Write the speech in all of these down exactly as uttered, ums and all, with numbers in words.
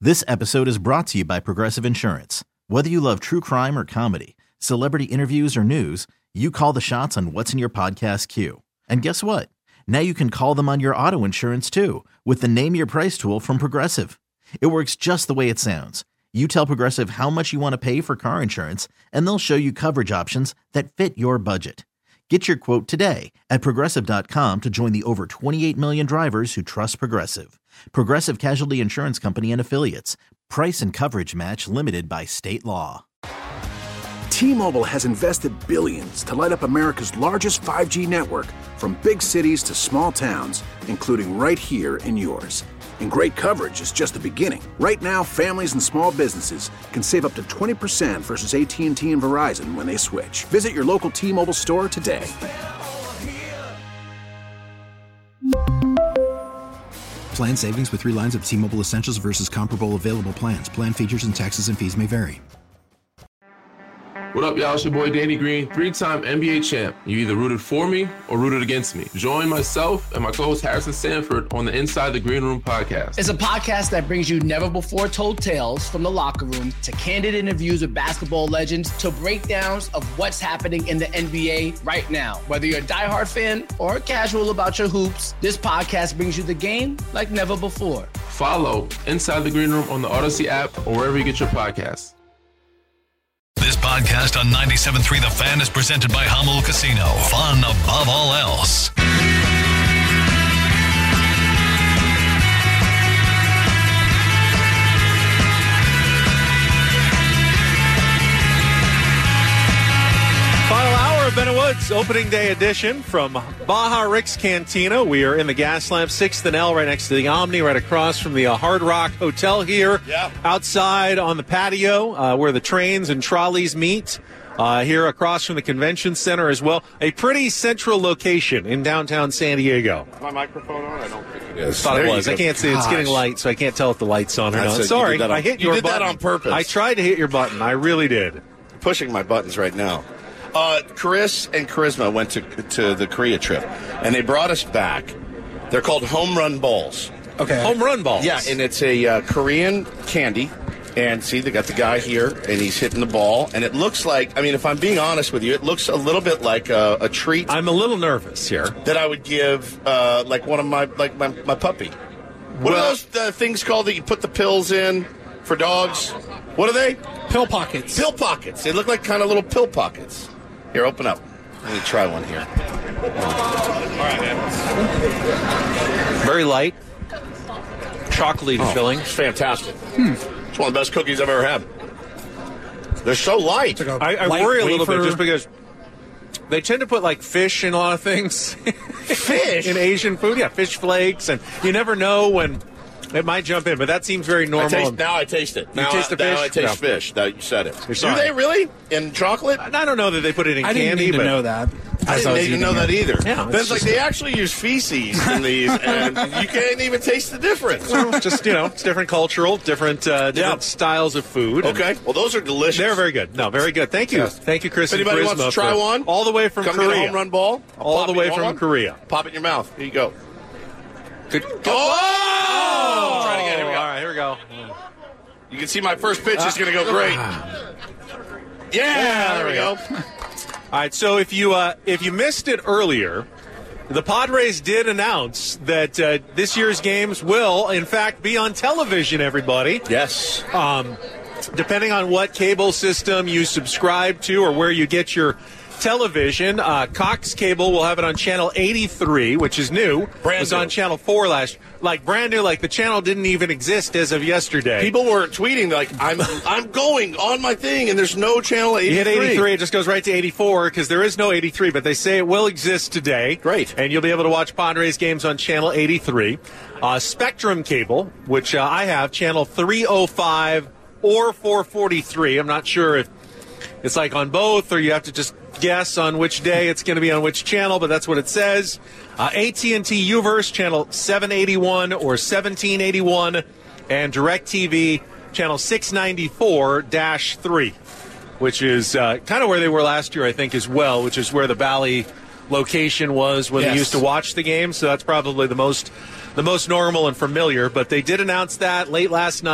This episode is brought to you by Progressive Insurance. Whether you love true crime or comedy, celebrity interviews or news, you call the shots on what's in your podcast queue. And guess what? Now you can call them on your auto insurance too with the Name Your Price tool from Progressive. It works just the way it sounds. You tell Progressive how much you want to pay for car insurance, and they'll show you coverage options that fit your budget. Get your quote today at Progressive dot com to join the over twenty-eight million drivers who trust Progressive. Progressive Casualty Insurance Company and Affiliates. Price and coverage match limited by state law. T-Mobile has invested billions to light up America's largest five G network, from big cities to small towns, including right here in yours. And great coverage is just the beginning. Right now, families and small businesses can save up to twenty percent versus A T and T and Verizon when they switch. Visit your local T-Mobile store today. Plan savings with three lines of T-Mobile Essentials versus comparable available plans. Plan features and taxes and fees may vary. What up, y'all? It's your boy Danny Green, three-time N B A champ. You either rooted for me or rooted against me. Join myself and my co-host Harrison Sanford on the Inside the Green Room podcast. It's a podcast that brings you never-before-told tales from the locker room to candid interviews with basketball legends to breakdowns of what's happening in the N B A right now. Whether you're a diehard fan or casual about your hoops, this podcast brings you the game like never before. Follow Inside the Green Room on the Odyssey app or wherever you get your podcasts. This podcast on ninety-seven point three The Fan is presented by Hummel Casino. Fun above all else. Final hour of Ben Woods opening day edition from Baja Rick's Cantina. We are in the Gas Lamp, sixth and L, right next to the Omni, right across from the uh, Hard Rock Hotel here. Yep. Outside on the patio uh, where the trains and trolleys meet. Uh, here across from the convention center as well. A pretty central location in downtown San Diego. Is my microphone on? I don't think it is. Thought There it you was. go. I can't see. It's Gosh. getting light, so I can't tell if the light's on or That's not. it. You Sorry, did that on- I hit you your did that button. on purpose. I tried to hit your button. I really did. Pushing my buttons right now. Uh, Chris and Charisma went to to the Korea trip, and they brought us back. They're called home run balls. Okay. Home run balls. Yeah, and it's a uh, Korean candy. And see, they got the guy here, and he's hitting the ball. And it looks like, I mean, if I'm being honest with you, it looks a little bit like a, a treat. I'm a little nervous here. That I would give, uh, like one of my, like my, my puppy. What Well- are those uh, things called that you put the pills in for dogs? What are they? Pill pockets. Pill pockets. They look like kind of little pill pockets. Here, open up. Let me try one here. All right, man. Very light. Chocolatey Oh, filling. It's fantastic. It's one of the best cookies I've ever had. They're so light. Like a I, I light worry a little wafer. bit just because they tend to put like fish in a lot of things. Fish? in Asian food, yeah, fish flakes, and you never know when it might jump in. But that seems very I normal. taste, now I taste it. You Now, taste I, the now fish? I taste No. fish. Now you said it. You're Do sorry. they really? In chocolate? I don't know that they put it in I didn't candy, need to but know that. I as was didn't even know eating that it. either. Yeah, But it's it's like just- they actually use feces in these, and you can't even taste the difference. Well, just, you know, it's different cultural, different uh, different Yeah. styles of food. and Okay. Well, those are delicious. They're very good. No, very good. Thank you. Yes. Thank you, Chris If and anybody Charisma wants to try for- one, all the way from come Korea. get a home run ball. I'll All pop the it- way you want from one? Korea. Pop it in your mouth. Here you go. Good. Oh! Try it again. Here we go. All right, here we go. You can see my first pitch is going to go great. Yeah, there we go. All right, so if you uh, if you missed it earlier, the Padres did announce that uh, this year's games will, in fact, be on television, everybody. Yes. Um, depending on what cable system you subscribe to or where you get your television, uh, Cox Cable will have it on channel eighty-three, which is new. Brand it was new. on channel four last, like brand new, like the channel didn't even exist as of yesterday. People were tweeting like, "I'm I'm going on my thing, and there's no channel eighty-three." You hit eighty-three, it just goes right to eighty-four because there is no eighty-three, but they say it will exist today. Great. And you'll be able to watch Padres games on channel eighty-three. Uh, Spectrum Cable, which uh, I have, channel three oh five or four forty-three. I'm not sure if it's like on both or you have to just guess on which day it's going to be on which channel, but that's what it says. Uh, A T and T UVerse, channel seven eighty-one or seventeen eighty-one, and DirecTV, channel six ninety-four dash three, which is uh, kind of where they were last year, I think, as well, which is where the Valley location was when Yes. they used to watch the game, so that's probably the most the most normal and familiar. But they did announce that late last night.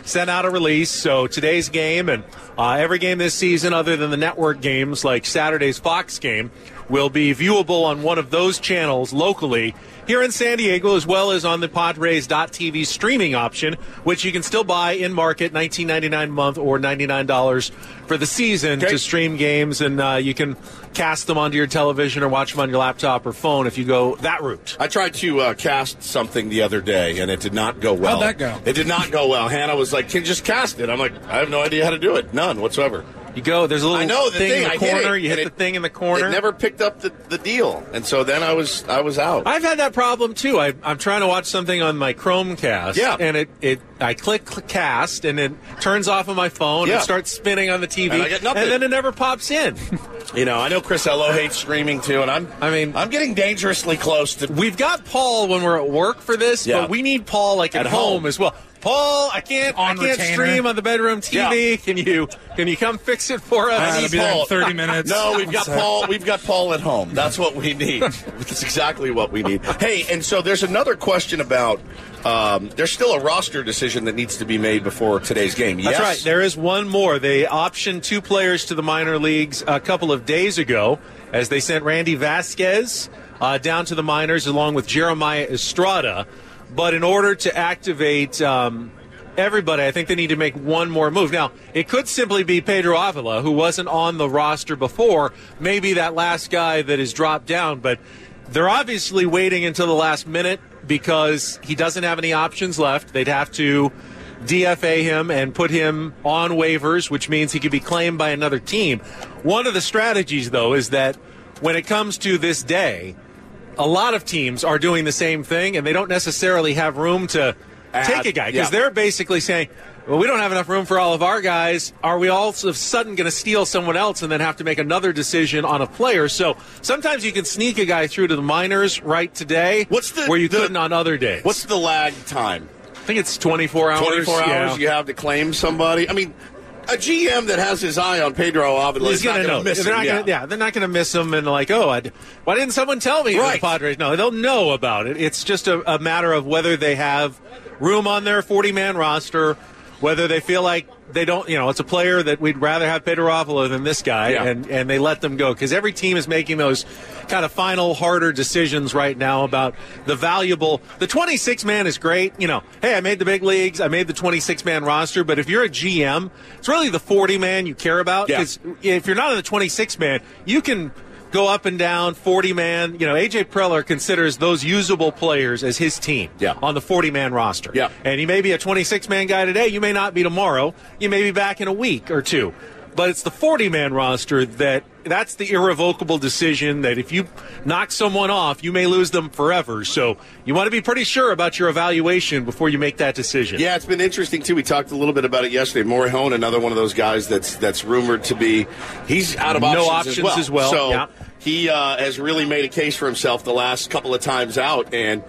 sent out a release. So today's game and uh, every game this season other than the network games like Saturday's Fox game will be viewable on one of those channels locally here in San Diego, as well as on the Padres dot T V streaming option, which you can still buy in market, nineteen ninety-nine dollars a month or ninety-nine dollars for the season okay. to stream games, and uh, you can cast them onto your television or watch them on your laptop or phone if you go that route. I tried to uh, cast something the other day, and it did not go well. How'd that go? It did not go well. Hannah was like, can you just cast it? I'm like, I have no idea how to do it. None whatsoever. You go, there's a little I know, the thing, thing in the I corner, hit it, you hit it, the thing in the corner. It never picked up the, the deal, and so then I was I was out. I've had that problem, too. I, I'm trying to watch something on my Chromecast, yeah. and it, it I click cast, and it turns off on my phone, yeah. and it starts spinning on the T V, and I get nothing. And then it never pops in. You know, I know Chris Ello hates streaming, too, and I'm I mean, I'm getting dangerously close to... We've got Paul when we're at work for this, yeah. but we need Paul, like, at, at home. home as well. Paul, I can't. On I can't retainer. stream on the bedroom T V. Yeah. Can you? Can you come fix it for us? Uh, it'll be Paul. Like thirty minutes. No, we've got Paul. We've got Paul at home. That's what we need. That's exactly what we need. Hey, and so there's another question about. Um, there's still a roster decision that needs to be made before today's game. Yes? That's right. There is one more. They optioned two players to the minor leagues a couple of days ago, as they sent Randy Vasquez uh, down to the minors along with Jeremiah Estrada. But in order to activate um, everybody, I think they need to make one more move. Now, it could simply be Pedro Avila, who wasn't on the roster before, maybe that last guy that is dropped down. But they're obviously waiting until the last minute because he doesn't have any options left. They'd have to D F A him and put him on waivers, which means he could be claimed by another team. One of the strategies, though, is that when it comes to this day, a lot of teams are doing the same thing, and they don't necessarily have room to Add, take a guy because yeah. they're basically saying, well, we don't have enough room for all of our guys. Are we all of a sudden going to steal someone else and then have to make another decision on a player? So sometimes you can sneak a guy through to the minors right today what's the, where you the, couldn't on other days. What's the lag time? I think it's twenty-four hours. twenty-four yeah. hours you have to claim somebody? I mean, a G M that has his eye on Pedro Avila is going to miss him. Not yeah. Gonna, yeah, they're not going to miss him and like, oh, I'd, why didn't someone tell me? Right. The Padres, no, they'll know about it. It's just a, a matter of whether they have room on their forty-man roster, whether they feel like they don't, you know, it's a player that we'd rather have Pedro Avila than this guy, yeah. and, and they let them go. Because every team is making those kind of final, harder decisions right now about the valuable. The twenty-six man is great. You know, hey, I made the big leagues. I made the twenty-six man roster. But if you're a G M, it's really the forty man you care about. Because yeah. if you're not on the twenty-six man, you can go up and down, forty man. You know, A J Preller considers those usable players as his team yeah. on the forty man roster. Yeah. And he may be a twenty-six man guy today. You may not be tomorrow. You may be back in a week or two. But it's the forty man roster that that's the irrevocable decision that if you knock someone off, you may lose them forever. So you want to be pretty sure about your evaluation before you make that decision. Yeah, it's been interesting, too. We talked a little bit about it yesterday. Morejon, another one of those guys that's that's rumored to be – he's out of options, no options as well. As well. So yeah. he uh, has really made a case for himself the last couple of times out. And,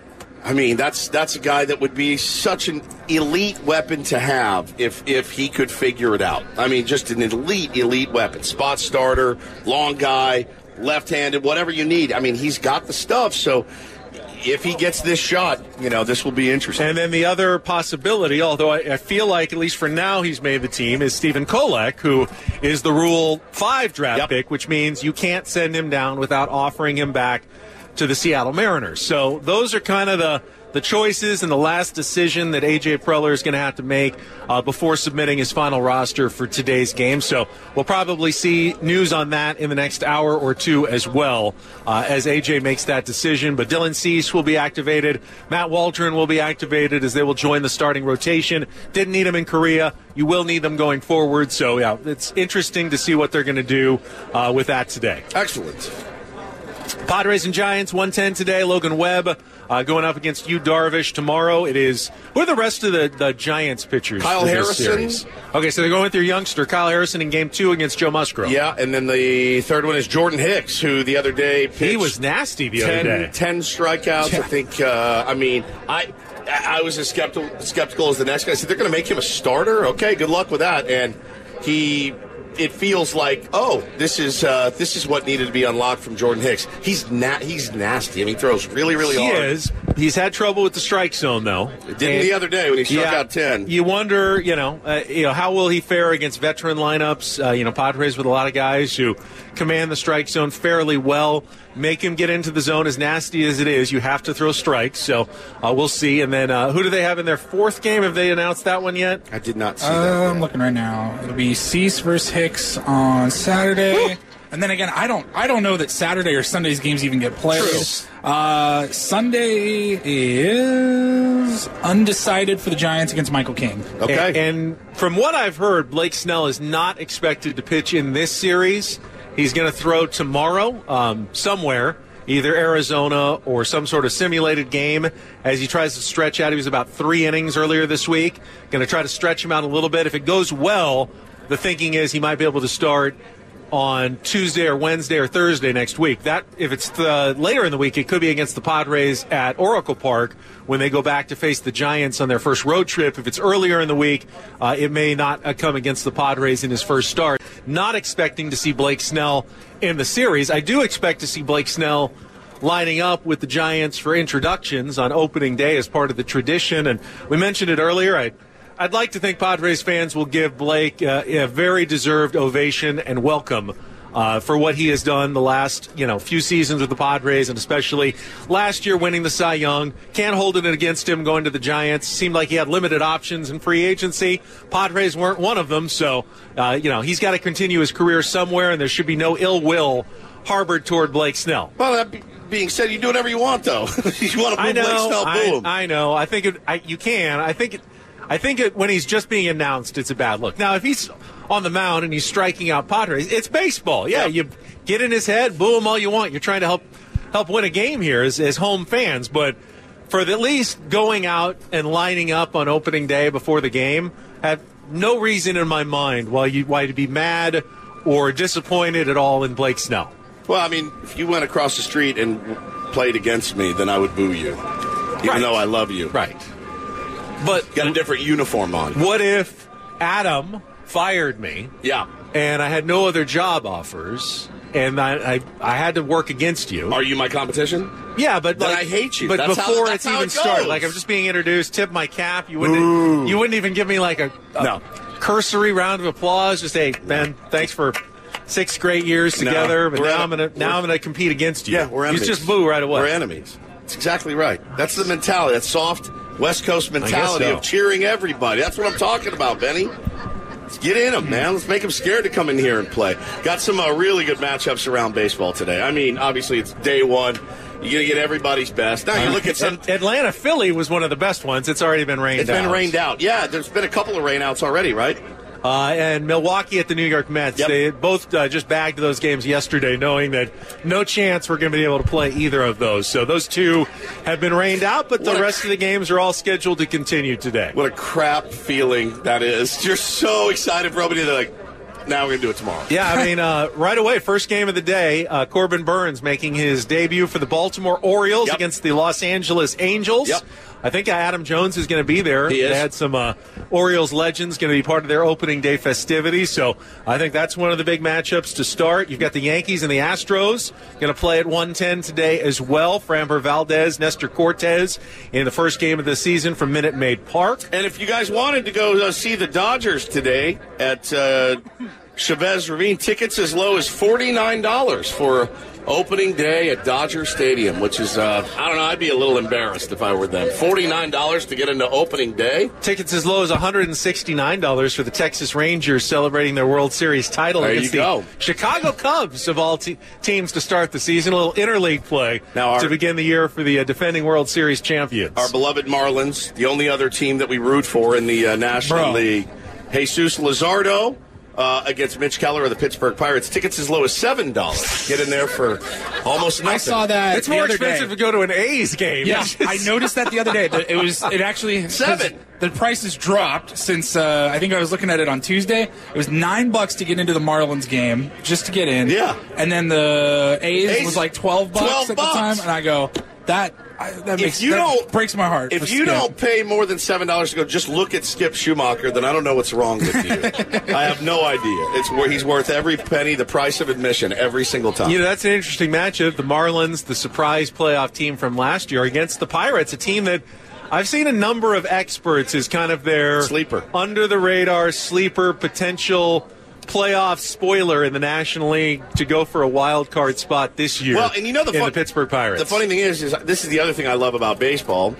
I mean, that's that's a guy that would be such an elite weapon to have if if he could figure it out. I mean, just an elite, elite weapon. Spot starter, long guy, left-handed, whatever you need. I mean, he's got the stuff, so if he gets this shot, you know, this will be interesting. And then the other possibility, although I, I feel like at least for now he's made the team, is Stephen Kolek, who is the Rule five draft yep. pick, which means you can't send him down without offering him back to the Seattle Mariners. So those are kind of the, the choices and the last decision that A J Preller is going to have to make uh, before submitting his final roster for today's game. So we'll probably see news on that in the next hour or two as well uh, as A J makes that decision. But Dylan Cease will be activated. Matt Waldron will be activated as they will join the starting rotation. Didn't need them in Korea. You will need them going forward. So, yeah, it's interesting to see what they're going to do uh, with that today. Excellent. Padres and Giants, one ten today. Logan Webb uh, going up against Yu Darvish tomorrow. It is, who are the rest of the, the Giants pitchers? Kyle Harrison. Okay, so they're going with their youngster, Kyle Harrison, in game two against Joe Musgrove. Yeah, and then the third one is Jordan Hicks, who the other day pitched. He was nasty the ten, other day. ten strikeouts, yeah. I think. Uh, I mean, I I was as skeptical, skeptical as the next guy. I said, they're going to make him a starter? Okay, good luck with that. And he it feels like, oh, this is uh, this is what needed to be unlocked from Jordan Hicks. He's na- he's nasty. I mean, he throws really, really he hard. He is. He's had trouble with the strike zone, though. Didn't the other day when he struck yeah, out ten. You wonder, you know, uh, you know, how will he fare against veteran lineups? Uh, you know, Padres with a lot of guys who command the strike zone fairly well. Make him get into the zone as nasty as it is. You have to throw strikes, so uh, we'll see. And then uh, who do they have in their fourth game? Have they announced that one yet? I did not see uh, that yet. I'm looking right now. It'll be Cease versus Hicks on Saturday. Woo! And then again, I don't I don't know that Saturday or Sunday's games even get played. Uh, Sunday is undecided for the Giants against Michael King. Okay. And, and from what I've heard, Blake Snell is not expected to pitch in this series. He's going to throw tomorrow um, somewhere, either Arizona or some sort of simulated game, as he tries to stretch out. He was about three innings earlier this week. Going to try to stretch him out a little bit. If it goes well, the thinking is he might be able to start on Tuesday or Wednesday or Thursday next week. That, if it's the, later in the week, it could be against the Padres at Oracle Park when they go back to face the Giants on their first road trip. If it's earlier in the week, uh, it may not uh, come against the Padres in his first start. Not expecting to see Blake Snell in the series. I do expect to see Blake Snell lining up with the Giants for introductions on opening day as part of the tradition. And we mentioned it earlier. I I'd like to think Padres fans will give Blake uh, a very deserved ovation and welcome uh, for what he has done the last, you know, few seasons with the Padres, and especially last year winning the Cy Young. Can't hold it against him going to the Giants. Seemed like he had limited options in free agency. Padres weren't one of them, so, uh, you know, he's got to continue his career somewhere, and there should be no ill will harbored toward Blake Snell. Well, that be- being said, you do whatever you want, though. You want to I move know, Blake Snell, boom. I, I know. I think it, I, you can. I think it, I think it, when he's just being announced, it's a bad look. Now, if he's on the mound and he's striking out Padres, it's baseball. Yeah, yeah. You get in his head, boo him all you want. You're trying to help help win a game here as, as home fans. But for at least going out and lining up on opening day before the game, have no reason in my mind why you why to be mad or disappointed at all in Blake Snell. Well, I mean, if you went across the street and played against me, then I would boo you, even right. though I love you. Right. But got a different uniform on. What if Adam fired me? Yeah. And I had no other job offers, and I I, I had to work against you. Are you my competition? Yeah, but then like, I hate you. But that's before how, it's how even it started, goes. like I'm just being introduced, tip my cap. You wouldn't. You wouldn't even give me like a, a no. cursory round of applause. Just say, Ben, thanks for six great years together. No, but now en- I'm gonna now I'm gonna compete against you. Yeah, we're enemies. You just boo right away. We're enemies. That's exactly right. That's the mentality. That soft West Coast mentality so. of cheering everybody. That's what I'm talking about, Benny. Let's get in them, man. Let's make them scared to come in here and play. Got some uh, really good matchups around baseball today. I mean, obviously it's day one. You're going to get everybody's best. Now you look at some... Atlanta Philly was one of the best ones. It's already been rained it's out. It's been rained out. Yeah, there's been a couple of rainouts already, right? Uh, and Milwaukee at the New York Mets. Yep. They both uh, just bagged those games yesterday, knowing that no chance we're going to be able to play either of those. So those two have been rained out, but the what rest a, of the games are all scheduled to continue today. What a crap feeling that is. You're so excited for everybody. They're like, now we're going to do it tomorrow. Yeah, I mean, uh, right away, first game of the day, uh, Corbin Burns making his debut for the Baltimore Orioles yep. against the Los Angeles Angels. Yep. I think Adam Jones is going to be there. He is. They had some uh, Orioles legends going to be part of their opening day festivities, so I think that's one of the big matchups to start. You've got the Yankees and the Astros going to play at one ten today as well. Framber Valdez, Nestor Cortez in the first game of the season from Minute Maid Park. And if you guys wanted to go uh, see the Dodgers today at uh, Chavez Ravine, tickets as low as forty-nine dollars for opening day at Dodger Stadium, which is, uh, I don't know, I'd be a little embarrassed if I were them. forty-nine dollars to get into opening day? Tickets as low as one hundred sixty-nine dollars for the Texas Rangers celebrating their World Series title there against you go. the Chicago Cubs of all te- teams to start the season. A little interleague play now our, to begin the year for the uh, defending World Series champions. Our beloved Marlins, the only other team that we root for in the uh, National Bro. League. Jesus Luzardo. Uh, against Mitch Keller of the Pittsburgh Pirates. Tickets as low as seven dollars. Get in there for almost nothing. I saw that. It's the more other expensive day. to go to an A's game. Yeah, I noticed that the other day. It was it actually seven. The prices dropped since uh, I think I was looking at it on Tuesday. It was nine bucks to get into the Marlins game just to get in. Yeah, and then the A's, A's was like twelve bucks twelve at bucks. the time, and I go. that I, that, if makes, you that don't, breaks my heart. If you Skip. don't pay more than seven dollars to go, just look at Skip Schumacher, then I don't know what's wrong with you. I have no idea. It's where he's worth every penny, the price of admission, every single time. You know, that's an interesting matchup. The Marlins, the surprise playoff team from last year, against the Pirates, a team that I've seen a number of experts as kind of their sleeper, under-the-radar sleeper, potential playoff spoiler in the National League to go for a wild card spot this year. Well, and you know the, in fun, the Pittsburgh Pirates. The funny thing is, is this is the other thing I love about baseball.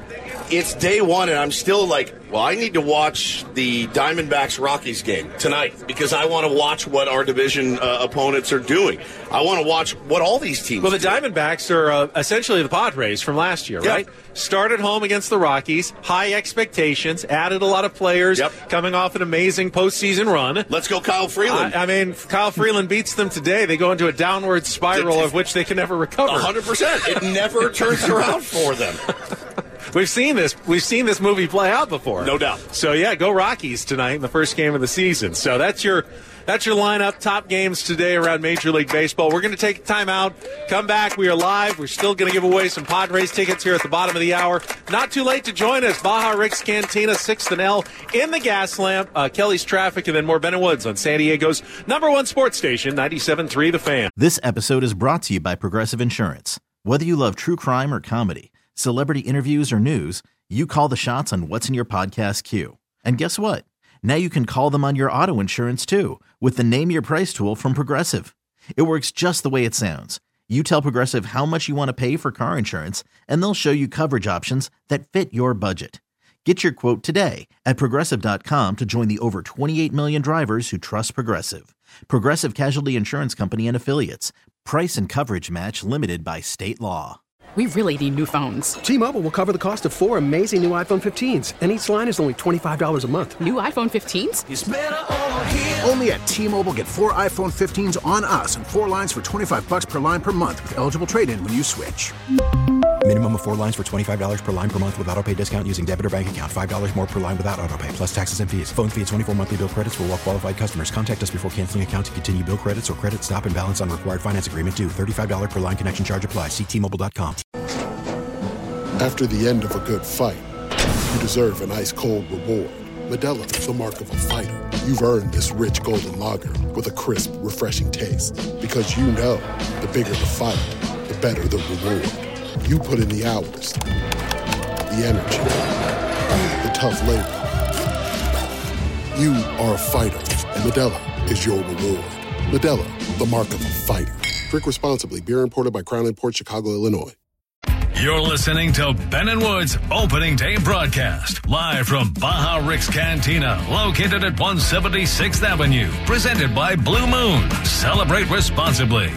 It's day one, and I'm still like, well, I need to watch the Diamondbacks-Rockies game tonight because I want to watch what our division uh, opponents are doing. I want to watch what all these teams Well, the do. Diamondbacks are uh, essentially the Padres from last year, Yep. right? Started home against the Rockies, high expectations, added a lot of players, Yep. coming off an amazing postseason run. Let's go Kyle Freeland. I, I mean, Kyle Freeland beats them today. They go into a downward spiral of which they can never recover. one hundred percent. It never turns around for them. We've seen this. We've seen this movie play out before, No doubt. So yeah, go Rockies tonight in the first game of the season. So that's your that's your lineup. Top games today around Major League Baseball. We're going to take time out. Come back. We are live. We're still going to give away some Padres tickets here at the bottom of the hour. Not too late to join us. Baja Rick's Cantina, sixth and L in the Gas Lamp. Uh, Kelly's Traffic, and then more Ben and Woods on San Diego's number one sports station, ninety-seven point three The Fan. This episode is brought to you by Progressive Insurance. Whether you love true crime or comedy, celebrity interviews or news, you call the shots on what's in your podcast queue. And guess what? Now you can call them on your auto insurance too with the Name Your Price tool from Progressive. It works just the way it sounds. You tell Progressive how much you want to pay for car insurance, and they'll show you coverage options that fit your budget. Get your quote today at Progressive dot com to join the over twenty-eight million drivers who trust Progressive. Progressive Casualty Insurance Company and Affiliates. Price and coverage match limited by state law. We really need new phones. T-Mobile will cover the cost of four amazing new iPhone fifteens, and each line is only twenty-five dollars a month. New iPhone fifteens? It's better over here. Only at T-Mobile, get four iPhone fifteens on us and four lines for twenty-five bucks per line per month with eligible trade-in when you switch. Minimum of four lines for twenty-five dollars per line per month with autopay discount using debit or bank account. five dollars more per line without autopay, plus taxes and fees. Phone fee at twenty-four monthly bill credits for well-qualified customers. Contact us before canceling account to continue bill credits or credit stop and balance on required finance agreement due. thirty-five dollars per line connection charge applies. See T Mobile dot com. After the end of a good fight, you deserve an ice-cold reward. Modelo is the mark of a fighter. You've earned this rich golden lager with a crisp, refreshing taste. Because you know, the bigger the fight, the better the reward. You put in the hours, the energy, the tough labor. You are a fighter, and Modelo is your reward. Modelo, the mark of a fighter. Drink responsibly. Beer imported by Crown Imports, Chicago, Illinois. You're listening to Ben and Woods Opening Day Broadcast, live from Baja Rick's Cantina, located at one seventy-sixth Avenue. Presented by Blue Moon. Celebrate responsibly.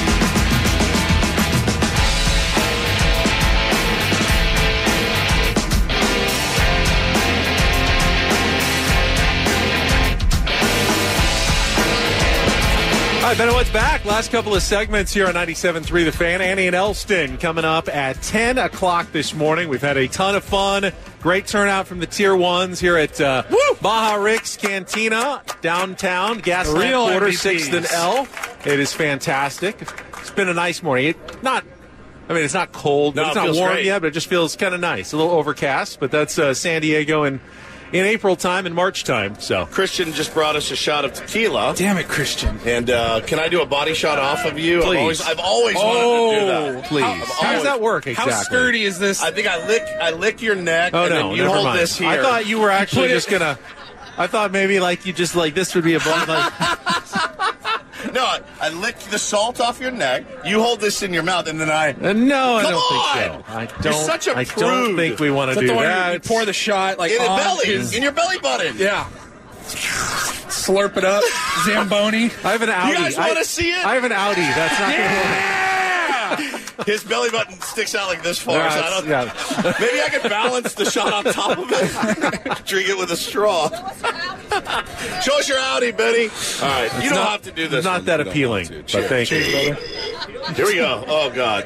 All right, Ben and Woods back. Last couple of segments here on ninety-seven point three The Fan. Annie and Elston coming up at ten o'clock this morning. We've had a ton of fun. Great turnout from the Tier ones here at uh, Baja Rick's Cantina, downtown, Gaslamp Quarter, sixth and L. It is fantastic. It's been a nice morning. It, not, I mean, it's not cold. No, but it's it not feels warm great. yet, but it just feels kind of nice. A little overcast, but that's uh, San Diego in, in April time and March time. So Christian just brought us a shot of tequila. Damn it, Christian. And uh, can I do a body shot off of you? Please. I've always, I've always Oh, wanted to do that. please. I've How does always- that work exactly? How sturdy is this? I think I lick I lick your neck, Oh and no! then you never hold mind. this here. I thought you were actually Put it- just gonna. I thought maybe like you just like this would be a bun. Like, No, I, I lick the salt off your neck. You hold this in your mouth, and then I. uh, no, I Come don't on! think so. I don't. You're such a I don't prude. think we want Is to that do the one that. where you pour the shot like In the on belly, his- in your belly button. Yeah. Slurp it up. Zamboni. I have an Audi. You guys I- want to see it? I have an Audi. That's not Yeah! His belly button sticks out like this far. Yeah, so I don't, yeah. Maybe I could balance the shot on top of it. Drink it with a straw. Show us your Audi, Benny. All right, you don't not- have to do this. Not one. that You don't appealing, have but to. thank Cheers. you. Here we go. Oh God.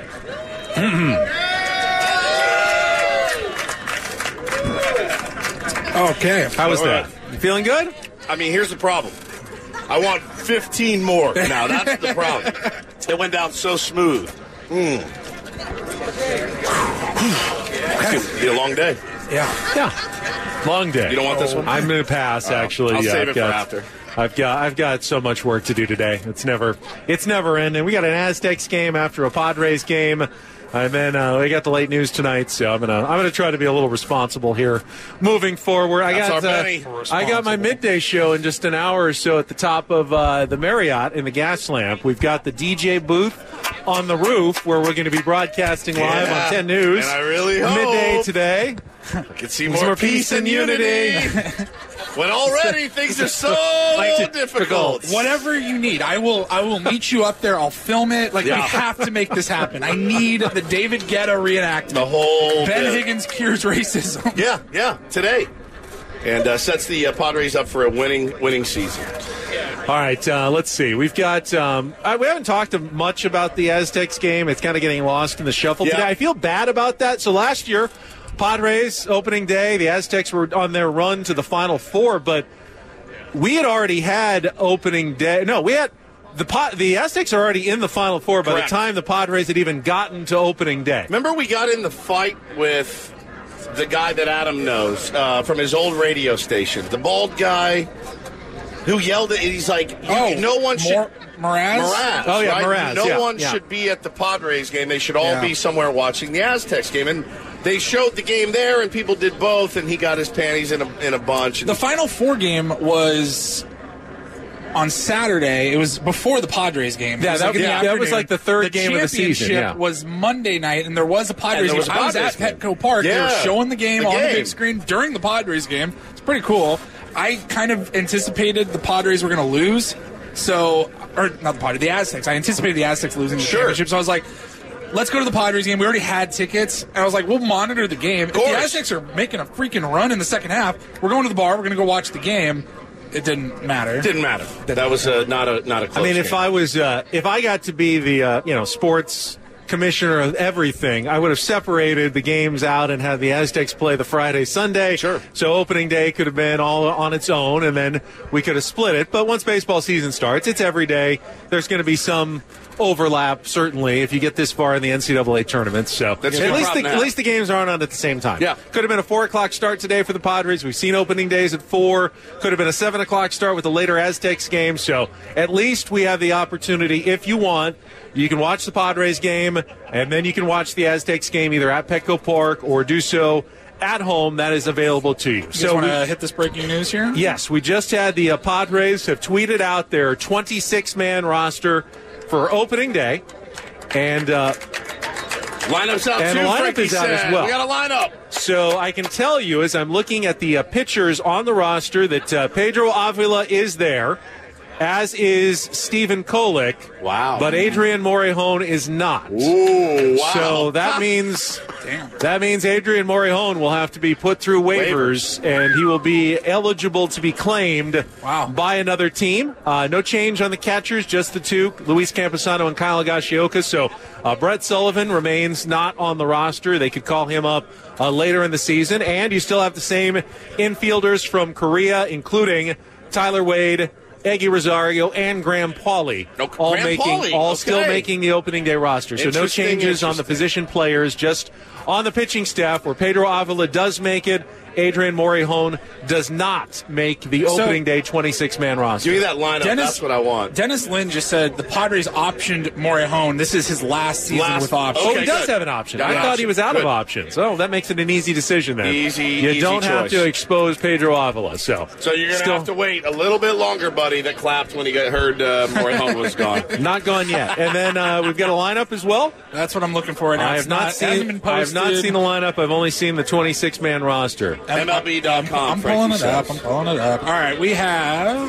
Okay. How was All that? right. You feeling good? I mean, here's the problem. I want fifteen more. Now that's the problem. It went down so smooth. Mm. It's be a long day. Yeah. Yeah. Long day. You don't want this one? I'm going to pass, Oh, actually. I'll yeah, save I've it got, for after. I've got I've got so much work to do today. It's never it's never ending. We got an Aztecs game after a Padres game, and then uh, we got the late news tonight. So I'm gonna I'm gonna try to be a little responsible here, moving forward. I That's got our uh, Benny. I got my midday show in just an hour or so at the top of uh, the Marriott in the Gas Lamp. We've got the D J booth on the roof where we're going to be broadcasting live Yeah. on ten News. And I really midday hope today. I can see More more, peace peace and and unity. when already things are so difficult. Whatever you need, I will. I will meet you up there. I'll film it. Like Yeah. we have to make this happen. I need the David Guetta reenactment. The whole Ben bit. Higgins cures racism. Yeah, yeah, today. And uh, sets the uh, Padres up for a winning winning season. All right, uh, let's see. We've got. Um, I, we haven't talked much about the Aztecs game. It's kind of getting lost in the shuffle Yeah. today. I feel bad about that. So last year, Padres opening day, the Aztecs were on their run to the Final Four, but we had already had opening day. No, we had the Pa- the Aztecs are already in the Final Four by Correct. the time the Padres had even gotten to opening day. Remember, we got in the fight with the guy that Adam knows uh, from his old radio station, the bald guy who yelled at. He's like, you, Oh, "No one should." Mor- Mraz? Mraz, Oh, yeah, right? Mraz, No yeah, one yeah. should be at the Padres game. They should all Yeah. be somewhere watching the Aztecs game. And they showed the game there, and people did both, and he got his panties in a in a bunch. And The Final Four game was on Saturday. It was before the Padres game. It Yeah, was that- like in the yeah, that was afternoon. like the third game of the season, championship yeah. was Monday night, and there was a Padres there was game. a I was Padres at game. Petco Park. They Yeah, were showing the game the on the game. big screen during the Padres game. It's pretty cool. I kind of anticipated the Padres were going to lose. So, or not the Padres, the Aztecs. I anticipated the Aztecs losing the Sure. championship. So I was like, let's go to the Padres game. We already had tickets. And I was like, we'll monitor the game. If the course. Aztecs are making a freaking run in the second half, we're going to the bar. We're going to go watch the game. It didn't matter. didn't matter. That was uh, not a not a close I mean, if game. I was, uh, if I got to be the, uh, you know, sports commissioner of everything, I would have separated the games out and had the Aztecs play the Friday, Sunday. Sure. So opening day could have been all on its own, and then we could have split it. But once baseball season starts, it's every day. There's going to be some overlap, certainly, if you get this far in the N C double A tournament. So That's at no least the, problem at now. least the games aren't on at the same time. Yeah. Could have been a four o'clock start today for the Padres. We've seen opening days at four. Could have been a seven o'clock start with the later Aztecs game. So at least we have the opportunity, if you want, you can watch the Padres game, and then you can watch the Aztecs game either at Petco Park or do so at home. That is available to you. You so want we- to hit this breaking news here? Yes, we just had the uh, Padres have tweeted out their twenty-six man roster for opening day, and uh, Lineup's out And too, the lineup Frankie is out as said. well. We got a lineup. so I can tell you as I'm looking at the uh, pitchers on the roster that uh, Pedro Avila is there, as is Stephen Kolick. Wow. But Adrian Morejon is not. Ooh, wow. So that means Damn. that means Adrian Morejon will have to be put through waivers, and he will be eligible to be claimed Wow. by another team. Uh, no change on the catchers, just the two, Luis Camposano and Kyle Higashioka. So uh, Brett Sullivan remains not on the roster. They could call him up uh, later in the season. And you still have the same infielders from Korea, including Tyler Wade, Eggy Rosario, and Graham Pauley, No, all Graham making, Pauley, all okay. still making the opening day roster. So no Interesting, changes on the interesting. position players, just on the pitching staff, where Pedro Avila does make it. Adrian Morejon does not make the So- opening day twenty-six man roster. Give me that lineup. Dennis- That's what I want. Dennis Lynn just said the Padres optioned Morejon. This is his last season Last- with options. Oh, Okay, he does good. have an option. Got I an thought option. he was out Good. of options. Oh, that makes it an easy decision then. Easy- You easy don't have choice. to expose Pedro Avila. So, So you're going to Still have to wait a little bit longer, buddy, that clapped when he got heard uh, Morejon was gone. not gone yet. And then uh, we've got a lineup as well. That's what I'm looking for right now. I It's have not, it hasn't seen. been I have not posted. seen the lineup. I've only seen the twenty-six man roster. M L B dot com. I'm pulling it up. I'm pulling it up. All right, we have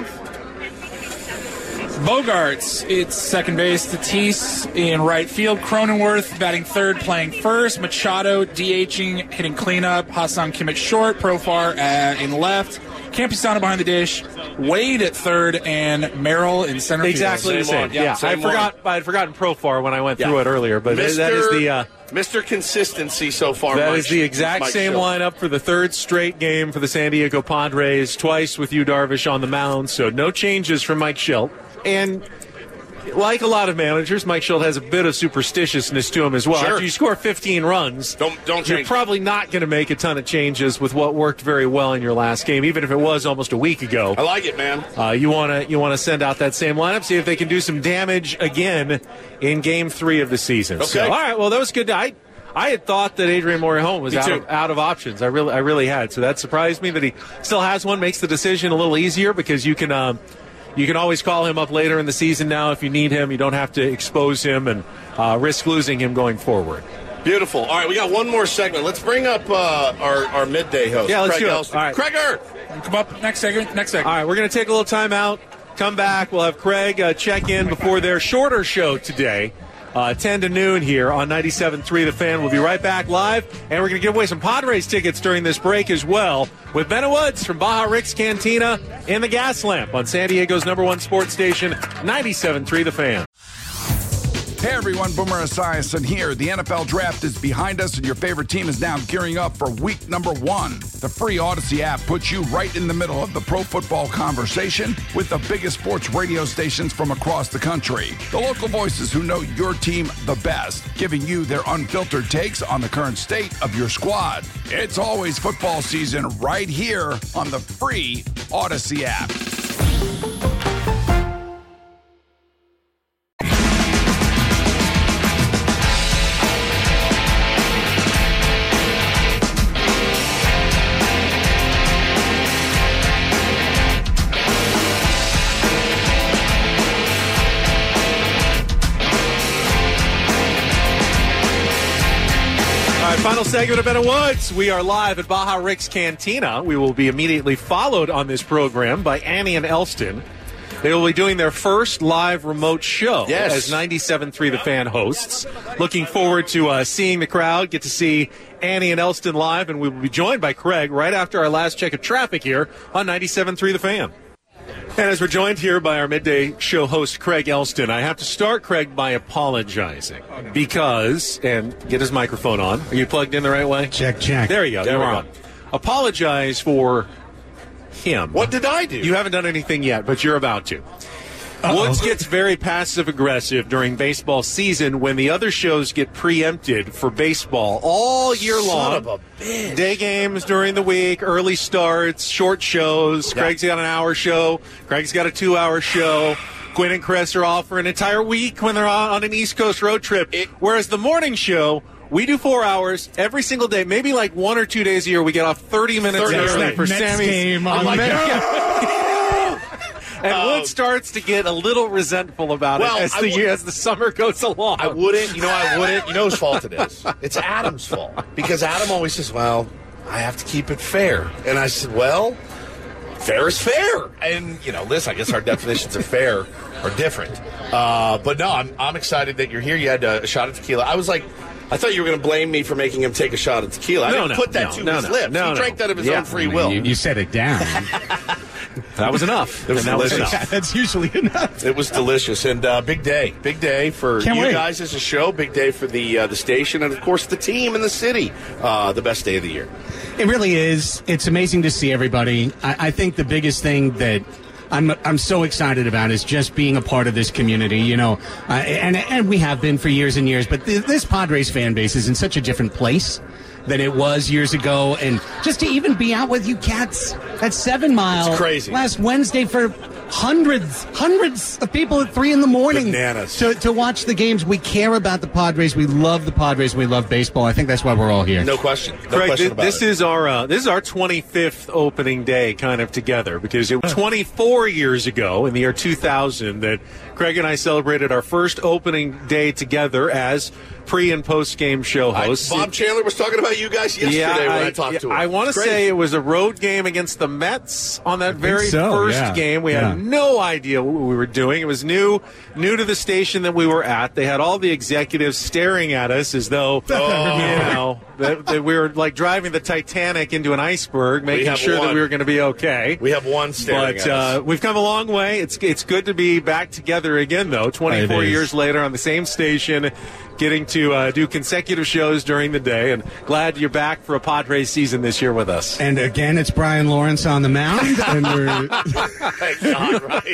Bogarts. It's second base. Tatis in right field. Cronenworth batting third, playing first. Machado DHing, hitting cleanup. Hassan Kim at short. Profar uh, in left. Camposano behind the dish. Wade at third, and Merrill in center field. Exactly the Same same. one. Yeah, Yeah, I same forgot. I had forgotten Profar when I went Yeah. through it earlier, but Mister that is the uh, Mister Consistency so far. that Mike- is the exact Mike same Schill. lineup for the third straight game for the San Diego Padres. Twice with Yu Darvish on the mound, so no changes from Mike Schilt. And like a lot of managers, Mike Schultz has a bit of superstitiousness to him as well. Sure. After you score fifteen runs, don't don't you're change. probably not going to make a ton of changes with what worked very well in your last game, even if it was almost a week ago. I like it, man. Uh, you want to you want to send out that same lineup, see if they can do some damage again in Game Three of the season. Okay. So, all right. Well, that was good. I I had thought that Adrian Morejon was Me out too. of, out of options. I really I really had. So that surprised me that he still has one. Makes the decision a little easier because you can. Um, You can always call him up later in the season now if you need him. You don't have to expose him and uh, risk losing him going forward. Beautiful. All right, we got one more segment. Let's bring up uh, our, our midday host, Yeah, let's Craig do it. Elston. All right. Craiger! Come up next segment. Next segment. All right, we're going to take a little time out, come back. We'll have Craig uh, check in before their shorter show today, uh, ten to noon here on ninety-seven point three The Fan. We'll be right back live, and we're going to give away some Padres tickets during this break as well with Ben Woods from Baja Rick's Cantina in the Gas Lamp on San Diego's number one sports station, ninety-seven point three The Fan. Hey everyone, Boomer Esiason here. The N F L Draft is behind us and your favorite team is now gearing up for week number one. The free Odyssey app puts you right in the middle of the pro football conversation with the biggest sports radio stations from across the country. The local voices who know your team the best, giving you their unfiltered takes on the current state of your squad. It's always football season right here on the free Odyssey app. Final segment of Ben Woods. We are live at Baja Rick's Cantina. We will be immediately followed on this program by Annie and Elston. They will be doing their first live remote show yes. as ninety-seven point three The Fan hosts. Looking forward to uh, seeing the crowd, get to see Annie and Elston live, and we will be joined by Craig right after our last check of traffic here on ninety-seven point three The Fan. And as we're joined here by our midday show host, Craig Elston, I have to start, Craig, by apologizing because, and get his microphone on. Are you plugged in the right way? Check, check. There you go. There You're we on. go. Apologize for him. What did I do? You haven't done anything yet, but you're about to. Uh-oh. Woods gets very passive-aggressive during baseball season when the other shows get preempted for baseball all year Son long. of a bitch. Day games during the week, early starts, short shows. Yeah. Craig's got an hour show. Craig's got a two-hour show. Quinn and Chris are off for an entire week when they're on, on an East Coast road trip. It, Whereas the morning show, we do four hours every single day. Maybe like one or two days a year, we get off thirty minutes thirty early minutes. for Next Sammy's. game on I'm like, the- yeah. And Um, Wood starts to get a little resentful about well, it as I the would- year, as the summer goes along. I wouldn't. You know, I wouldn't. You know whose fault it is? It's Adam's fault. Because Adam always says, well, I have to keep it fair. And I said, well, fair is fair. And, you know, listen, I guess our definitions of fair are different. Uh, but no, I'm, I'm excited that you're here. You had a shot of tequila. I was like, I thought you were going to blame me for making him take a shot of tequila. I No, didn't no, put that no, to no, his no, lips. no, he no. drank that of his Yeah, own free I mean, will. You, you set it down. That was enough. It was and that was delicious. enough. That's usually enough. It was delicious, and uh, big day, big day for Can't you wait. guys as a show. Big day for the uh, the station, and of course the team and the city. Uh, the best day of the year. It really is. It's amazing to see everybody. I, I think the biggest thing that I'm I'm so excited about is just being a part of this community, you know, uh, and and we have been for years and years. But th- this Padres fan base is in such a different place than it was years ago, and just to even be out with you cats at Seven Mile, It's crazy. last Wednesday for hundreds, hundreds of people at three in the morning Bananas. to to watch the games. We care about the Padres. We love the Padres. We love baseball. I think that's why we're all here. No question. No Craig, question thi- about this it. is our uh, this is our twenty-fifth opening day, kind of together, because it was twenty-four years ago in the year two thousand that Craig and I celebrated our first opening day together as pre and post game show I- hosts. Bob Chandler was talking about you guys yesterday yeah, when I, I, talked yeah, to him. I want to It's crazy. say it was a road game against the Mets on that very so, first yeah. game. We Yeah. had no idea what we were doing. It was new, new to the station that we were at. They had all the executives staring at us as though, Oh. you know, that, that we were like driving the Titanic into an iceberg, making have sure that one. we were going to be okay. We have one staring But at us. uh, we've come a long way. It's it's good to be back together again, though. twenty-four It is. years later on the same station, getting to uh, do consecutive shows during the day, and glad you're back for a Padres season this year with us. And again, it's Brian Lawrence on the mound. And we're Thank God, right?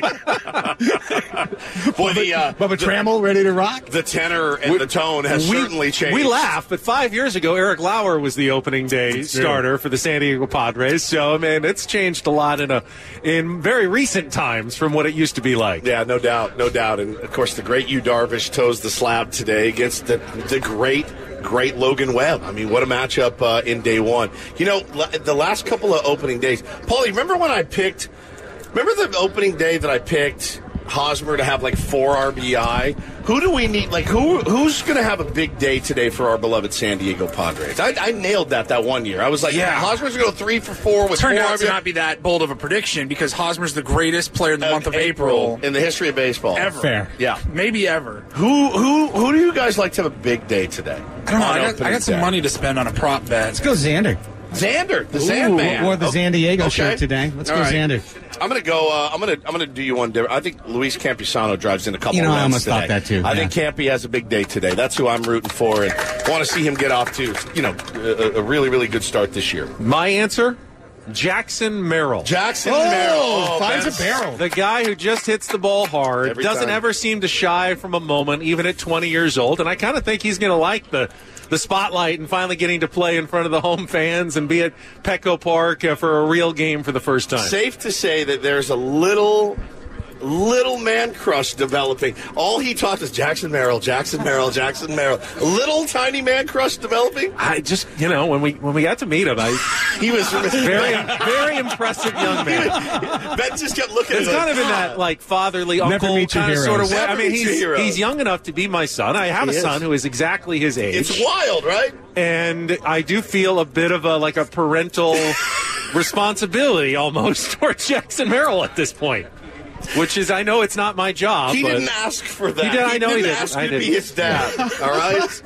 Boy, the, uh, Bubba Trammell ready to rock. The tenor and we, the tone has we, certainly changed. We laugh, but five years ago, Eric Lauer was the opening day starter for the San Diego Padres. So, I mean, it's changed a lot in a in very recent times from what it used to be like. Yeah, no doubt, no doubt. And, of course, the great Yu Darvish toes the slab today against the, the great, great Logan Webb. I mean, what a matchup uh, in day one. You know, the last couple of opening days, Paulie, remember when I picked, remember the opening day that I picked Hosmer to have like four R B I? Who do we need? Like, who who's going to have a big day today for our beloved San Diego Padres? I, I nailed that that one year. I was like, yeah, Hosmer's going to go three for four with Turned four out R B I. to not be that bold of a prediction because Hosmer's the greatest player in the uh, month of April, April in the history of baseball. Ever. Fair. Yeah. Maybe ever. Who who who do you guys like to have a big day today? I don't know. I got, I got some day. money to spend on a prop bet. Let's go Xander. Xander, the Sandman, or the San Diego okay. shirt today. Let's All go right. Xander. I'm gonna go. Uh, I'm gonna. I'm gonna do you one different. I think Luis Campusano drives in a couple. You know, of I almost today. thought that too. I yeah. think Campy has a big day today. That's who I'm rooting for, and want to see him get off to you know a, a really really good start this year. My answer. Jackson Merrill. Jackson oh, Merrill oh, finds a barrel. The guy who just hits the ball hard, Every doesn't time. ever seem to shy from a moment, even at twenty years old. And I kind of think he's going to like the the spotlight and finally getting to play in front of the home fans and be at Petco Park uh, for a real game for the first time. Safe to say that there's a little. Little man crush developing. All he talked is Jackson Merrill, Jackson Merrill, Jackson Merrill. A little tiny man crush developing. I just, you know, when we when we got to meet him, I he was very very impressive young man. Ben just kept looking. It's at kind him. of in that like fatherly uncle kind of sort of way. I mean, he's he's young enough to be my son. I have he a son is. who is exactly his age. It's wild, right? And I do feel a bit of a like a parental responsibility almost towards Jackson Merrill at this point. Which is, I know it's not my job. He but didn't ask for that. He did. I know didn't he didn't. ask I you to didn't. be his dad. All right.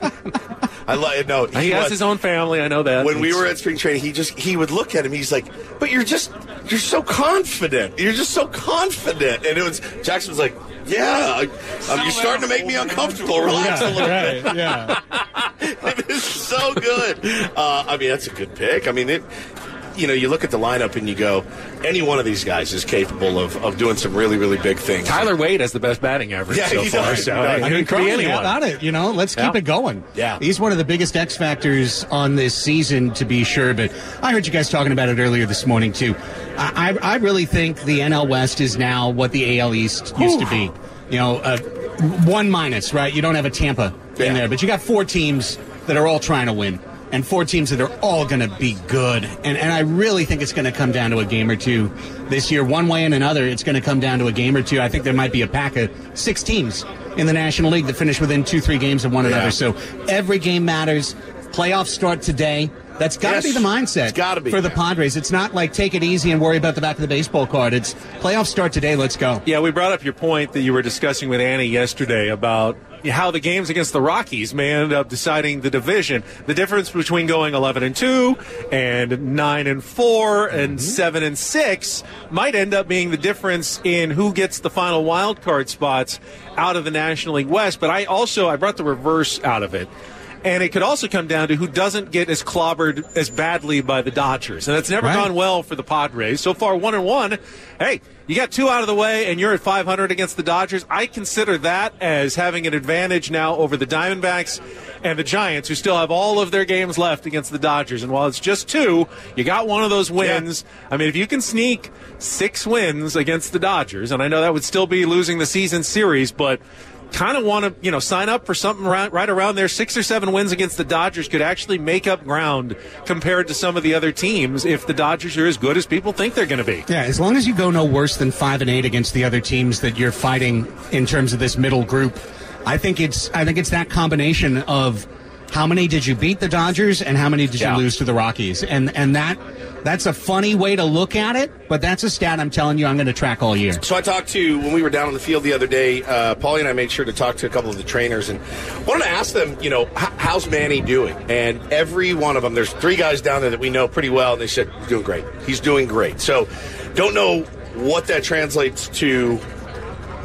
I like no. He, he has was, his own family. I know that. When we it's, were at spring training, he just he would look at him. He's like, "But you're just you're so confident. You're just so confident." And it was Jackson was like, "Yeah, I, um, you're starting to make me uncomfortable. Relax yeah, a little right, bit." Yeah. It is so good. Uh, I mean, that's a good pick. I mean, it. You know, you look at the lineup and you go, any one of these guys is capable of, of doing some really, really big things. Tyler Wade has the best batting average yeah, so he far. does. So He does. I mean, it could be anyone. How about it? You know, let's keep yeah. it going. Yeah. He's one of the biggest X factors on this season, to be sure. But I heard you guys talking about it earlier this morning, too. I, I, I really think the N L West is now what the A L East used Ooh. to be. You know, uh, one minus, right? You don't have a Tampa yeah. in there, but you got four teams that are all trying to win. And four teams that are all going to be good. And and I really think it's going to come down to a game or two this year. One way and another, it's going to come down to a game or two. I think there might be a pack of six teams in the National League that finish within two, three games of one yeah. another. So every game matters. Playoffs start today. That's got to yes. be the mindset it's gotta be. for the Padres. It's not like take it easy and worry about the back of the baseball card. It's playoffs start today. Let's go. Yeah, we brought up your point that you were discussing with Annie yesterday about how the games against the Rockies may end up deciding the division. The difference between going eleven and two and nine and four and mm-hmm. seven and six might end up being the difference in who gets the final wild card spots out of the National League West. But I also I brought the reverse out of it. And it could also come down to who doesn't get as clobbered as badly by the Dodgers. And it's never right. gone well for the Padres. So far, one and one. Hey, you got two out of the way, and you're at five hundred against the Dodgers. I consider that as having an advantage now over the Diamondbacks and the Giants, who still have all of their games left against the Dodgers. And while it's just two, you got one of those wins. Yeah. I mean, if you can sneak six wins against the Dodgers, and I know that would still be losing the season series, but kind of want to, you know, sign up for something right, right around there. Six or seven wins against the Dodgers could actually make up ground compared to some of the other teams if the Dodgers are as good as people think they're going to be. Yeah, as long as you go no worse than five and eight against the other teams that you're fighting in terms of this middle group, I think it's I think it's that combination of how many did you beat the Dodgers and how many did yeah. you lose to the Rockies, and and that. That's a funny way to look at it, but that's a stat I'm telling you I'm going to track all year. So I talked to, when we were down on the field the other day, uh, Paulie and I made sure to talk to a couple of the trainers and wanted to ask them, you know, how's Manny doing? And every one of them, there's three guys down there that we know pretty well, and they said, he's doing great. He's doing great. So don't know what that translates to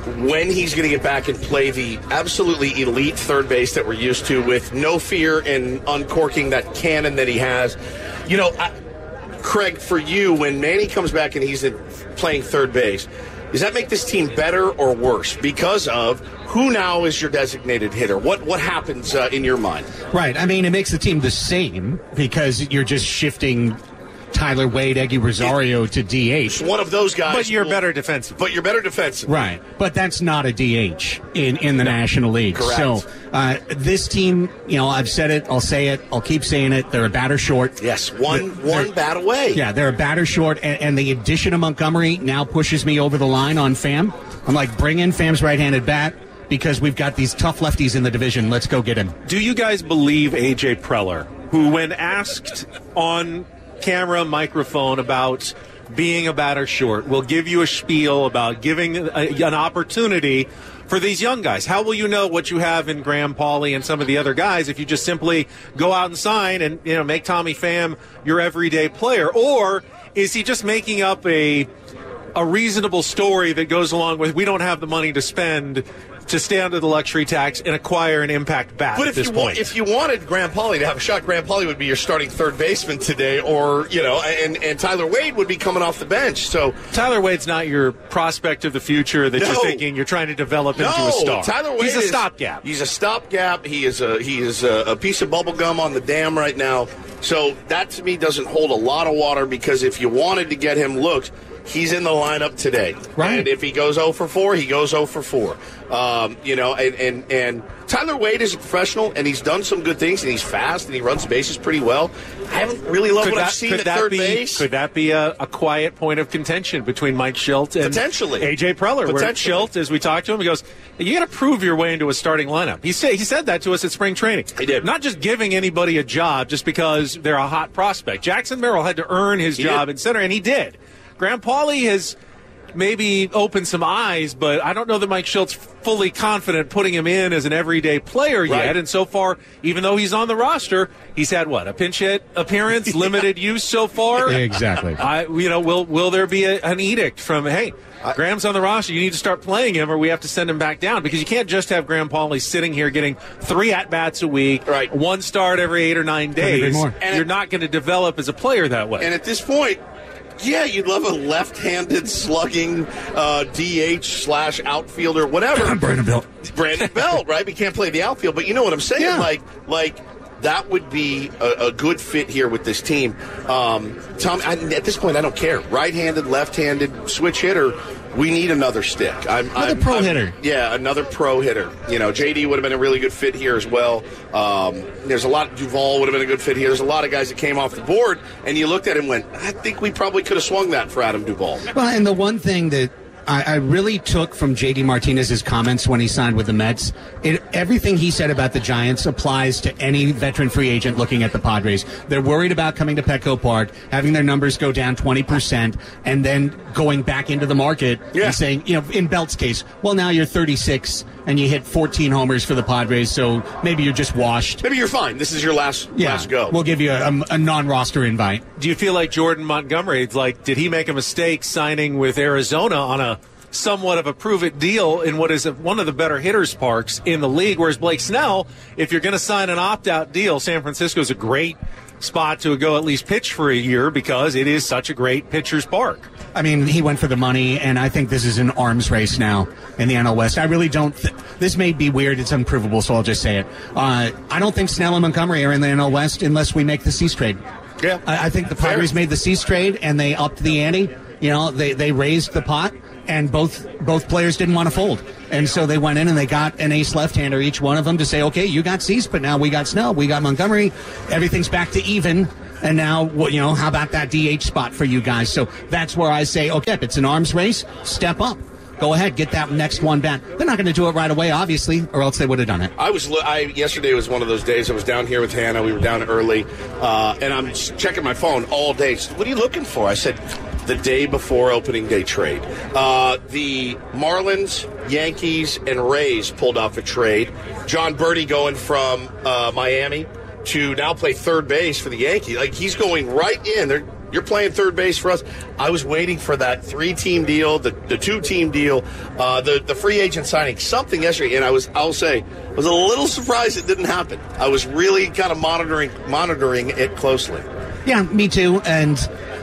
when he's going to get back and play the absolutely elite third base that we're used to with no fear in uncorking that cannon that he has. You know, I, Craig, for you, when Manny comes back and he's playing third base, does that make this team better or worse because of who now is your designated hitter? What what happens uh, in your mind? Right. I mean, it makes the team the same because you're just shifting Tyler Wade, Eggy Rosario to D H. One of those guys. But you're better defensive. But you're better defensive. Right. But that's not a D H in, in the no. National League. Correct. So uh, this team, you know, I've said it, I'll say it, I'll keep saying it, they're a batter short. Yes, one they're, one bat away. Yeah, they're a batter short, and, and the addition of Montgomery now pushes me over the line on Pham. I'm like, bring in Pham's right-handed bat because we've got these tough lefties in the division. Let's go get him. Do you guys believe A J Preller, who when asked on camera, microphone about being a batter short, will give you a spiel about giving a, an opportunity for these young guys? How will you know what you have in Graham Pauley and some of the other guys if you just simply go out and sign and, you know, make Tommy Pham your everyday player? Or is he just making up a a reasonable story that goes along with we don't have the money to spend to stay under the luxury tax and acquire an impact bat but at if this you point? Wa- if you wanted Graham Pauley to have a shot, Graham Pauley would be your starting third baseman today, or, you know, and, and Tyler Wade would be coming off the bench. So Tyler Wade's not your prospect of the future that no. you're thinking you're trying to develop no, into a star. Tyler Wade he's a is, stopgap. He's a stopgap. He is a he is a, a piece of bubble gum on the dam right now. So that to me doesn't hold a lot of water, because if you wanted to get him looked, he's in the lineup today. Right. And if he goes oh for four, he goes oh for four. Um, you know, and, and, and Tyler Wade is a professional, and he's done some good things, and he's fast, and he runs bases pretty well. I haven't really loved could what that, I've seen could at that third be, base. Could that be a, a quiet point of contention between Mike Schilt and Potentially. A J Preller? Where Potentially. Schilt, as we talked to him, he goes, you got to prove your way into a starting lineup. He said, he said that to us at spring training. He did. Not just giving anybody a job just because they're a hot prospect. Jackson Merrill had to earn his He job did. in center, and he did. Graham Pauley has maybe opened some eyes, but I don't know that Mike Schilt's fully confident putting him in as an everyday player yet. Right. And so far, even though he's on the roster, he's had what, a pinch hit appearance, yeah. limited use so far. Exactly. I, you know, will will there be a, an edict from hey? Graham's on the roster. You need to start playing him, or we have to send him back down, because you can't just have Graham Pauley sitting here getting three at bats a week, right. one start every eight or nine days. More. And You're it, not going to develop as a player that way. And at this point, yeah, you'd love a left-handed slugging uh, D H slash outfielder, whatever. Brandon Belt. Brandon Belt, right? We can't play the outfield, but you know what I'm saying? Yeah. Like, like that would be a, a good fit here with this team. Um, Tom, I, at this point, I don't care. Right-handed, left-handed, switch hitter. We need another stick. I'm, Another I'm, pro I'm, hitter. Yeah, another pro hitter. You know, J D would have been a really good fit here as well. Um, there's a lot. Duvall would have been a good fit here. There's a lot of guys that came off the board, and you looked at him and went, I think we probably could have swung that for Adam Duvall. Well, and the one thing that I, I really took from J D Martinez's comments when he signed with the Mets, it, everything he said about the Giants applies to any veteran free agent looking at the Padres. They're worried about coming to Petco Park, having their numbers go down twenty percent, and then going back into the market yeah. and saying, you know, in Belt's case, well, now you're thirty-six and you hit fourteen homers for the Padres, so maybe you're just washed. Maybe you're fine. This is your last Yeah, last go. we'll give you a, a, a non-roster invite. Do you feel like Jordan Montgomery, it's like, did he make a mistake signing with Arizona on a somewhat of a prove-it deal in what is a, one of the better hitters parks in the league? Whereas Blake Snell, if you're going to sign an opt-out deal, San Francisco is a great spot to go at least pitch for a year, because it is such a great pitcher's park. I mean, he went for the money, and I think this is an arms race now in the N L West. I really don't. Th- this may be weird. It's unprovable, so I'll just say it. Uh, I don't think Snell and Montgomery are in the N L West unless we make the Cease trade. Yeah, I, I think the Padres made the Cease trade, and they upped the ante. You know, they, they raised the pot, and both both players didn't want to fold. And so they went in and they got an ace left-hander, each one of them, to say, okay, you got Cease, but now we got Snell, we got Montgomery. Everything's back to even. And now, you know, how about that D H spot for you guys? So that's where I say, okay, if it's an arms race, step up. Go ahead, get that next one back. They're not going to do it right away, obviously, or else they would have done it. I was I yesterday was one of those days. I was down here with Hannah. We were down early, uh, and I'm just checking my phone all day. She said, what are you looking for? I said, the day before opening day trade. Uh, the Marlins, Yankees, and Rays pulled off a trade. John Birdie going from uh, Miami to now play third base for the Yankees. Like, he's going right in. They're you're playing third base for us. I was waiting for that three-team deal, the, the two-team deal, uh, the, the free agent signing, something yesterday, and I was, I'll say, I was a little surprised it didn't happen. I was really kind of monitoring monitoring it closely. Yeah, me too, and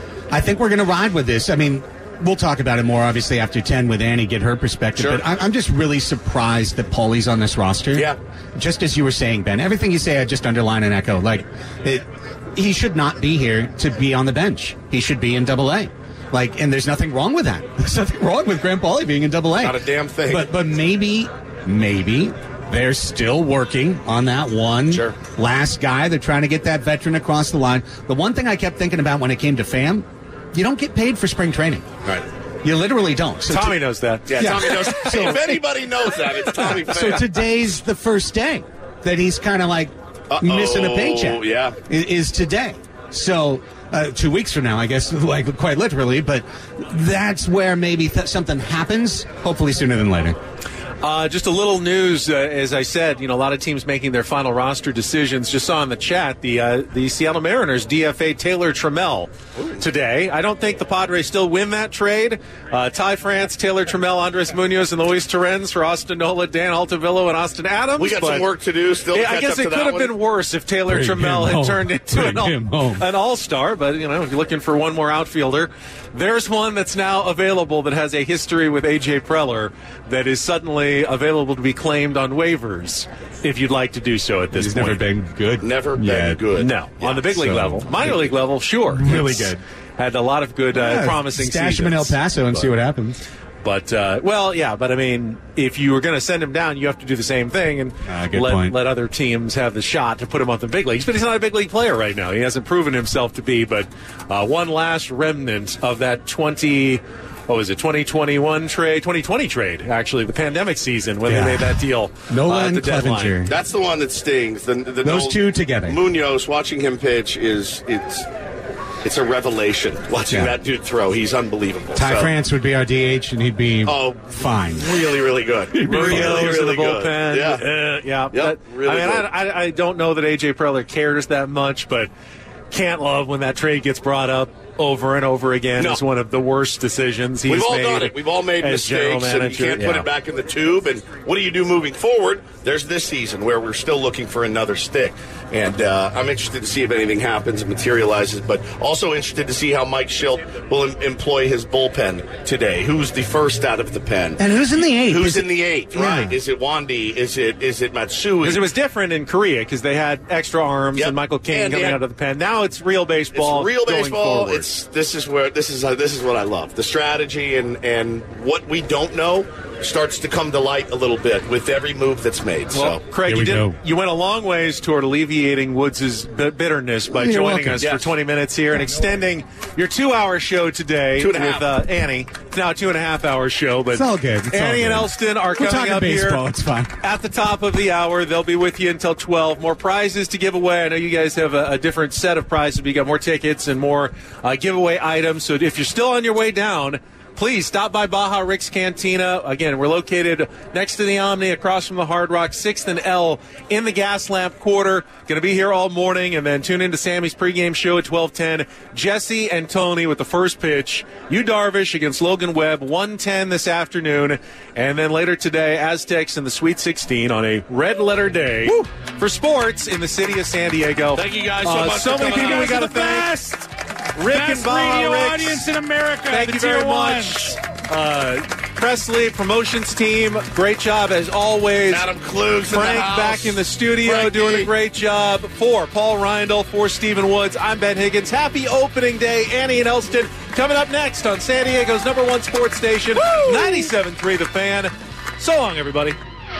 I think we're going to ride with this. I mean, we'll talk about it more, obviously, after ten with Annie, get her perspective. Sure. But I'm just really surprised that Paulie's on this roster. Yeah. Just as you were saying, Ben, everything you say, I just underline and echo. Like, it, he should not be here to be on the bench. He should be in Double A. Like, and there's nothing wrong with that. There's nothing wrong with Grant Paulie being in Double A. Not a damn thing. But but maybe, maybe they're still working on that one sure. last guy. They're trying to get that veteran across the line. The one thing I kept thinking about when it came to Pham, you don't get paid for spring training. Right. You literally don't. So Tommy t- knows that. Yeah, yeah. Tommy knows. So, if anybody knows that, it's Tommy Pham. So today's the first day that he's kind of like Uh-oh. missing a paycheck. Yeah. Is today. So uh, two weeks from now, I guess, like quite literally. But that's where maybe th- something happens, hopefully sooner than later. Uh, just a little news, uh, as I said, you know, a lot of teams making their final roster decisions. Just saw in the chat the uh, the Seattle Mariners D F A Taylor Trammell today. I don't think the Padres still win that trade. Uh, Ty France, Taylor Trammell, Andres Munoz, and Luis Torrens for Austin Nola, Dan Altavillo, and Austin Adams. We got some work to do still. To yeah, I guess it could have been worse if Taylor Bring Trammell had turned into an, all, an all-star. But, you know, if you're looking for one more outfielder, there's one that's now available that has a history with A J Preller that is suddenly available to be claimed on waivers if you'd like to do so at this He's point. never been good. Never been yeah. good. No, yeah. on the big league so, level. Minor league level, sure. Really It's good. Had a lot of good, uh, yeah, promising stash seasons. him in El Paso and but, see what happens. But, uh, well, yeah, but I mean, if you were going to send him down, you have to do the same thing and uh, good let, point. let other teams have the shot to put him on the big leagues. But he's not a big league player right now. He hasn't proven himself to be, but uh, one last remnant of that twenty... What was it, twenty twenty-one trade, twenty twenty trade, actually, the pandemic season when yeah. they made that deal. Nola uh, at and the deadline. Clevenger. That's the one that stings. The, the Those Noel, two together. Munoz, watching him pitch is it's it's a revelation. Watching yeah. that dude throw, he's unbelievable. Ty so, France would be our D H, and he'd be oh, fine. Really, really good. Munoz really, really in the good. bullpen. Yeah, uh, yeah. Yep, That, really I mean, good. I, I, I don't know that A J Preller cares that much, but can't love when that trade gets brought up over and over again no. as one of the worst decisions he's We've all made. done it. We've all made as general mistakes, and you manager. can't yeah. put it back in the tube. And what do you do moving forward? There's this season where we're still looking for another stick. And uh, I'm interested to see if anything happens and materializes, but also interested to see how Mike Schilt will em- employ his bullpen today. Who's the first out of the pen? And who's in the eighth? Who's Is in it, the eighth, yeah. right? Is it Wandy? Is it is it Matsui? Because it was different in Korea because they had extra arms Yep. and Michael King And coming had, out of the pen. Now it's real baseball. It's real going baseball. forward. It's this is where this is uh, this is what I love. The strategy and and what we don't know starts to come to light a little bit with every move that's made. Well, so Craig, you did. You went a long ways toward alleviating Woods' b- bitterness by You're joining welcome. us Yes. for twenty minutes here and extending your two-hour show today Two and a with half. uh, Annie. It's now a two and a half hour show, but It's all good. It's all Annie and good. Elston are We're coming talking up baseball. here It's fine. at the top of the hour. They'll be with you until twelve. More prizes to give away. I know you guys have a, a different set of prizes. We got more tickets and more uh, giveaway items. So if you're still on your way down, please stop by Baja Rick's Cantina. Again, we're located next to the Omni, across from the Hard Rock, sixth and L in the Gas Lamp Quarter. Going to be here all morning, and then tune into Sammy's pregame show at twelve ten. Jesse and Tony with the first pitch. Yu Darvish against Logan Webb, one ten this afternoon. And then later today, Aztecs in the Sweet sixteen on a red letter day Woo! For sports in the city of San Diego. Thank you guys so Uh, much So for many coming people out. we got to the thank. best. Rick Best and Baja radio Ricks. audience in America. Thank the you very tier much. ones. Uh, Presley promotions team, great job as always. Adam Kluge's in the Frank house. back in the studio Frankie. doing a great job. For Paul Reindl, for Stephen Woods, I'm Ben Higgins. Happy opening day, Annie and Elston. Coming up next on San Diego's number one sports station, ninety-seven point three The Fan. So long, everybody.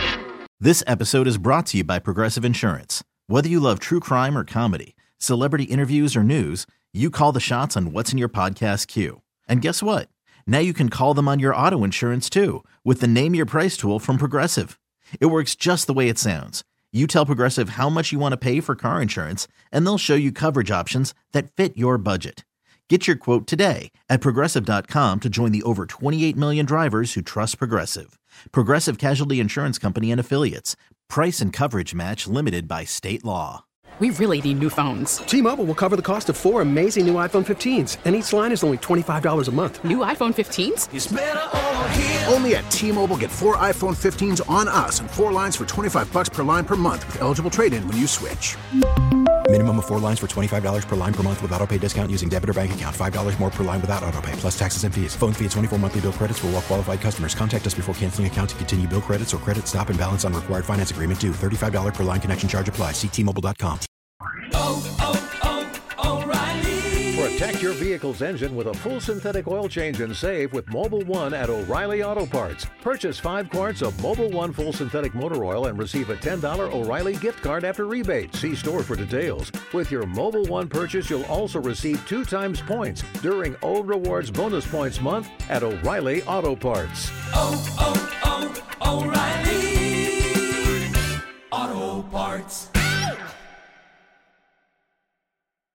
This episode is brought to you by Progressive Insurance. Whether you love true crime or comedy, celebrity interviews or news, you call the shots on what's in your podcast queue. And guess what? Now you can call them on your auto insurance too with the Name Your Price tool from Progressive. It works just the way it sounds. You tell Progressive how much you want to pay for car insurance, and they'll show you coverage options that fit your budget. Get your quote today at Progressive dot com to join the over twenty-eight million drivers who trust Progressive. Progressive Casualty Insurance Company and Affiliates. Price and coverage match limited by state law. We really need new phones. T-Mobile will cover the cost of four amazing new iPhone fifteens, and each line is only twenty-five dollars a month. New iPhone fifteens? It's better over here. Only at T-Mobile, get four iPhone fifteens on us and four lines for twenty-five bucks per line per month with eligible trade-in when you switch. Minimum of four lines for twenty-five dollars per line per month with autopay discount using debit or bank account. five dollars more per line without autopay, plus taxes and fees. Phone fee at twenty-four monthly bill credits for well-qualified customers. Contact us before canceling account to continue bill credits or credit stop and balance on required finance agreement due. thirty-five dollars per line connection charge applies. See T Mobile dot com. Oh, oh, oh, O'Reilly. Protect your vehicle's engine with a full synthetic oil change and save with Mobil one at O'Reilly Auto Parts. Purchase five quarts of Mobil one full synthetic motor oil and receive a ten dollars O'Reilly gift card after rebate. See store for details. With your Mobil one purchase, you'll also receive two times points during O Rewards Bonus Points Month at O'Reilly Auto Parts. Oh, oh, oh, O'Reilly Auto Parts.